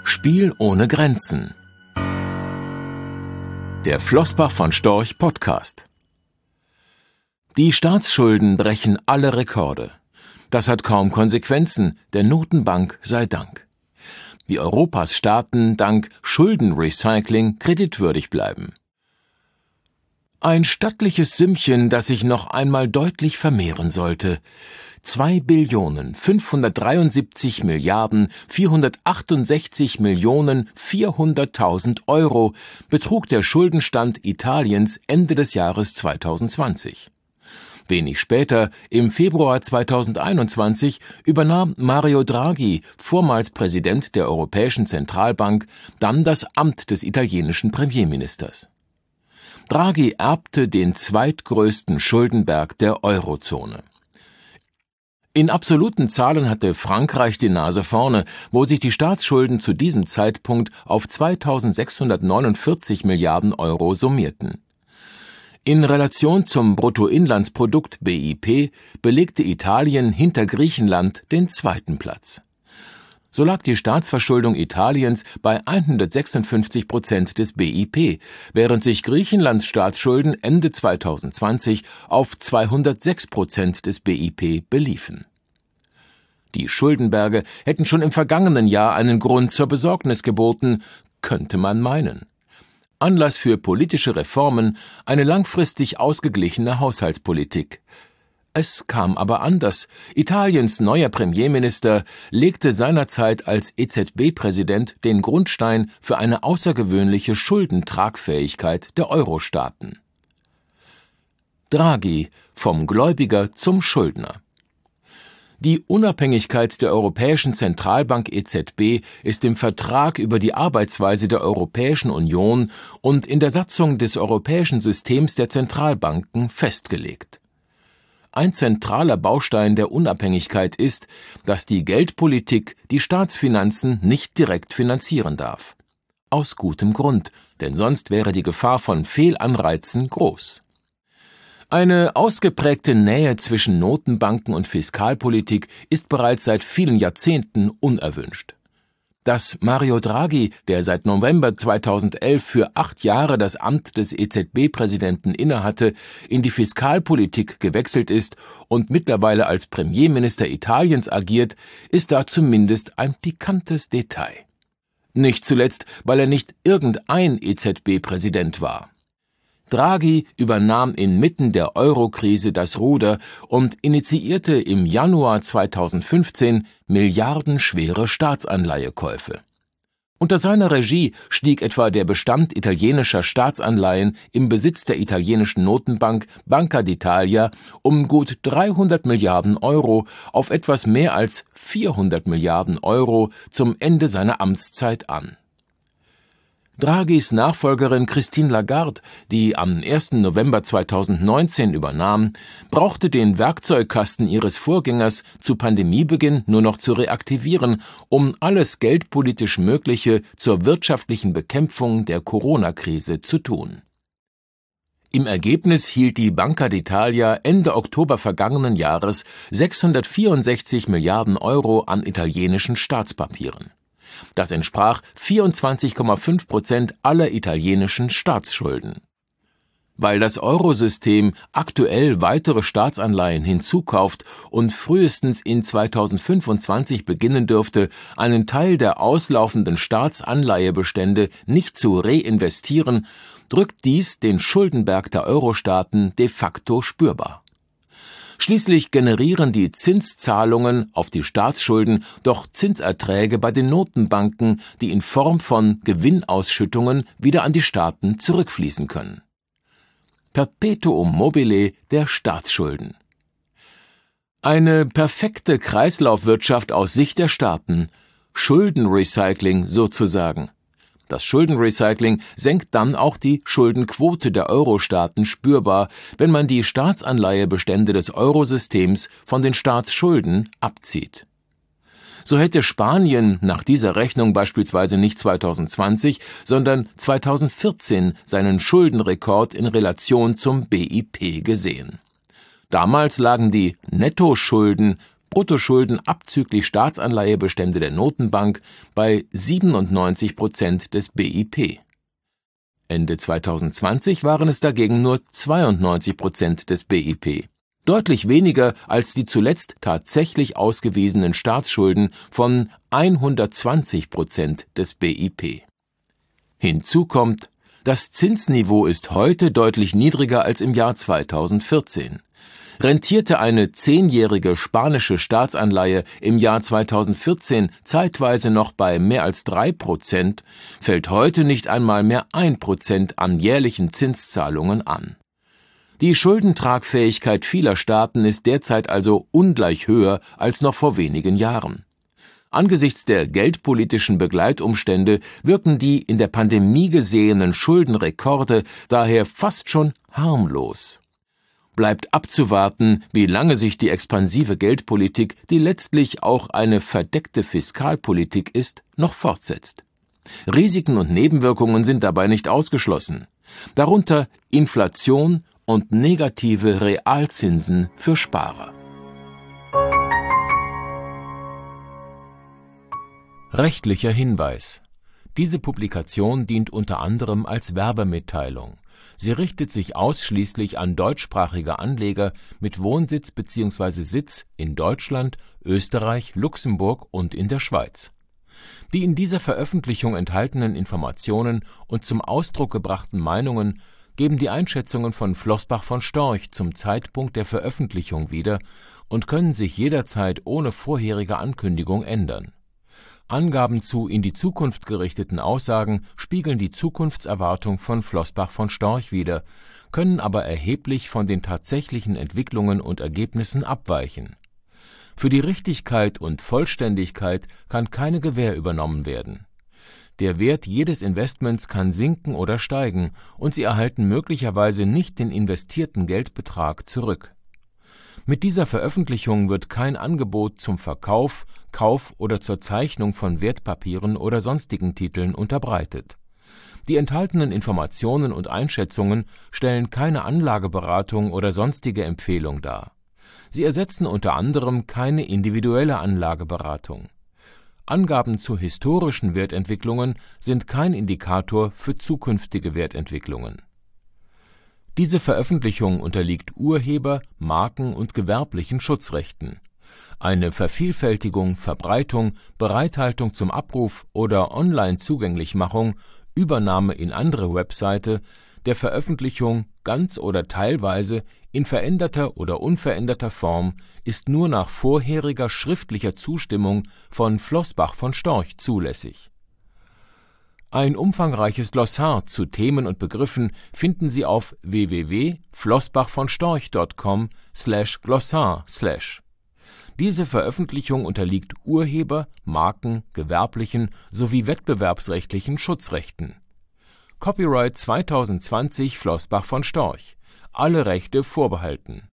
Spiel ohne Grenzen. Der Flossbach von Storch Podcast. Die Staatsschulden brechen alle Rekorde. Das hat kaum Konsequenzen, der Notenbank sei Dank. Wie Europas Staaten dank Schuldenrecycling kreditwürdig bleiben. Ein stattliches Sümmchen, das sich noch einmal deutlich vermehren sollte. 2.563.468.400.000 Euro betrug der Schuldenstand Italiens Ende des Jahres 2020. Wenig später, im Februar 2021, übernahm Mario Draghi, vormals Präsident der Europäischen Zentralbank, dann das Amt des italienischen Premierministers. Draghi erbte den zweitgrößten Schuldenberg der Eurozone. In absoluten Zahlen hatte Frankreich die Nase vorne, wo sich die Staatsschulden zu diesem Zeitpunkt auf 2.649 Milliarden Euro summierten. In Relation zum Bruttoinlandsprodukt BIP belegte Italien hinter Griechenland den zweiten Platz. So lag die Staatsverschuldung Italiens bei 156% des BIP, während sich Griechenlands Staatsschulden Ende 2020 auf 206% des BIP beliefen. Die Schuldenberge hätten schon im vergangenen Jahr einen Grund zur Besorgnis geboten, könnte man meinen. Anlass für politische Reformen, eine langfristig ausgeglichene Haushaltspolitik. Es kam aber anders. Italiens neuer Premierminister legte seinerzeit als EZB-Präsident den Grundstein für eine außergewöhnliche Schuldentragfähigkeit der Euro-Staaten. Draghi, vom Gläubiger zum Schuldner. Die Unabhängigkeit der Europäischen Zentralbank EZB ist im Vertrag über die Arbeitsweise der Europäischen Union und in der Satzung des europäischen Systems der Zentralbanken festgelegt. Ein zentraler Baustein der Unabhängigkeit ist, dass die Geldpolitik die Staatsfinanzen nicht direkt finanzieren darf. Aus gutem Grund, denn sonst wäre die Gefahr von Fehlanreizen groß. Eine ausgeprägte Nähe zwischen Notenbanken und Fiskalpolitik ist bereits seit vielen Jahrzehnten unerwünscht. Dass Mario Draghi, der seit November 2011 für 8 Jahre das Amt des EZB-Präsidenten innehatte, in die Fiskalpolitik gewechselt ist und mittlerweile als Premierminister Italiens agiert, ist da zumindest ein pikantes Detail. Nicht zuletzt, weil er nicht irgendein EZB-Präsident war. Draghi übernahm inmitten der Euro-Krise das Ruder und initiierte im Januar 2015 milliardenschwere Staatsanleihekäufe. Unter seiner Regie stieg etwa der Bestand italienischer Staatsanleihen im Besitz der italienischen Notenbank Banca d'Italia um gut 300 Milliarden Euro auf etwas mehr als 400 Milliarden Euro zum Ende seiner Amtszeit an. Draghis Nachfolgerin Christine Lagarde, die am 1. November 2019 übernahm, brauchte den Werkzeugkasten ihres Vorgängers zu Pandemiebeginn nur noch zu reaktivieren, um alles geldpolitisch Mögliche zur wirtschaftlichen Bekämpfung der Corona-Krise zu tun. Im Ergebnis hielt die Banca d'Italia Ende Oktober vergangenen Jahres 664 Milliarden Euro an italienischen Staatspapieren. Das entsprach 24,5% aller italienischen Staatsschulden. Weil das Eurosystem aktuell weitere Staatsanleihen hinzukauft und frühestens in 2025 beginnen dürfte, einen Teil der auslaufenden Staatsanleihebestände nicht zu reinvestieren, drückt dies den Schuldenberg der Euro-Staaten de facto spürbar. Schließlich generieren die Zinszahlungen auf die Staatsschulden doch Zinserträge bei den Notenbanken, die in Form von Gewinnausschüttungen wieder an die Staaten zurückfließen können. Perpetuum mobile der Staatsschulden. Eine perfekte Kreislaufwirtschaft aus Sicht der Staaten, Schuldenrecycling sozusagen. Das Schuldenrecycling senkt dann auch die Schuldenquote der Euro-Staaten spürbar, wenn man die Staatsanleihebestände des Eurosystems von den Staatsschulden abzieht. So hätte Spanien nach dieser Rechnung beispielsweise nicht 2020, sondern 2014 seinen Schuldenrekord in Relation zum BIP gesehen. Damals lagen die Nettoschulden Bruttoschulden abzüglich Staatsanleihebestände der Notenbank bei 97% des BIP. Ende 2020 waren es dagegen nur 92% des BIP, deutlich weniger als die zuletzt tatsächlich ausgewiesenen Staatsschulden von 120% des BIP. Hinzu kommt, das Zinsniveau ist heute deutlich niedriger als im Jahr 2014. Rentierte eine 10-jährige spanische Staatsanleihe im Jahr 2014 zeitweise noch bei mehr als 3%, fällt heute nicht einmal mehr 1% an jährlichen Zinszahlungen an. Die Schuldentragfähigkeit vieler Staaten ist derzeit also ungleich höher als noch vor wenigen Jahren. Angesichts der geldpolitischen Begleitumstände wirken die in der Pandemie gesehenen Schuldenrekorde daher fast schon harmlos. Bleibt abzuwarten, wie lange sich die expansive Geldpolitik, die letztlich auch eine verdeckte Fiskalpolitik ist, noch fortsetzt. Risiken und Nebenwirkungen sind dabei nicht ausgeschlossen. Darunter Inflation und negative Realzinsen für Sparer. Rechtlicher Hinweis: Diese Publikation dient unter anderem als Werbemitteilung. Sie richtet sich ausschließlich an deutschsprachige Anleger mit Wohnsitz bzw. Sitz in Deutschland, Österreich, Luxemburg und in der Schweiz. Die in dieser Veröffentlichung enthaltenen Informationen und zum Ausdruck gebrachten Meinungen geben die Einschätzungen von Floßbach von Storch zum Zeitpunkt der Veröffentlichung wieder und können sich jederzeit ohne vorherige Ankündigung ändern. Angaben zu in die Zukunft gerichteten Aussagen spiegeln die Zukunftserwartung von Floßbach von Storch wider, können aber erheblich von den tatsächlichen Entwicklungen und Ergebnissen abweichen. Für die Richtigkeit und Vollständigkeit kann keine Gewähr übernommen werden. Der Wert jedes Investments kann sinken oder steigen, und Sie erhalten möglicherweise nicht den investierten Geldbetrag zurück. Mit dieser Veröffentlichung wird kein Angebot zum Verkauf, Kauf oder zur Zeichnung von Wertpapieren oder sonstigen Titeln unterbreitet. Die enthaltenen Informationen und Einschätzungen stellen keine Anlageberatung oder sonstige Empfehlung dar. Sie ersetzen unter anderem keine individuelle Anlageberatung. Angaben zu historischen Wertentwicklungen sind kein Indikator für zukünftige Wertentwicklungen. Diese Veröffentlichung unterliegt Urheber-, Marken- und gewerblichen Schutzrechten. Eine Vervielfältigung, Verbreitung, Bereithaltung zum Abruf oder Online-Zugänglichmachung, Übernahme in andere Webseite, der Veröffentlichung ganz oder teilweise in veränderter oder unveränderter Form ist nur nach vorheriger schriftlicher Zustimmung von Floßbach von Storch zulässig. Ein umfangreiches Glossar zu Themen und Begriffen finden Sie auf www.floßbachvonstorch.com/glossar/. Diese Veröffentlichung unterliegt Urheber-, Marken-, gewerblichen sowie wettbewerbsrechtlichen Schutzrechten. Copyright 2020 Floßbach von Storch. Alle Rechte vorbehalten.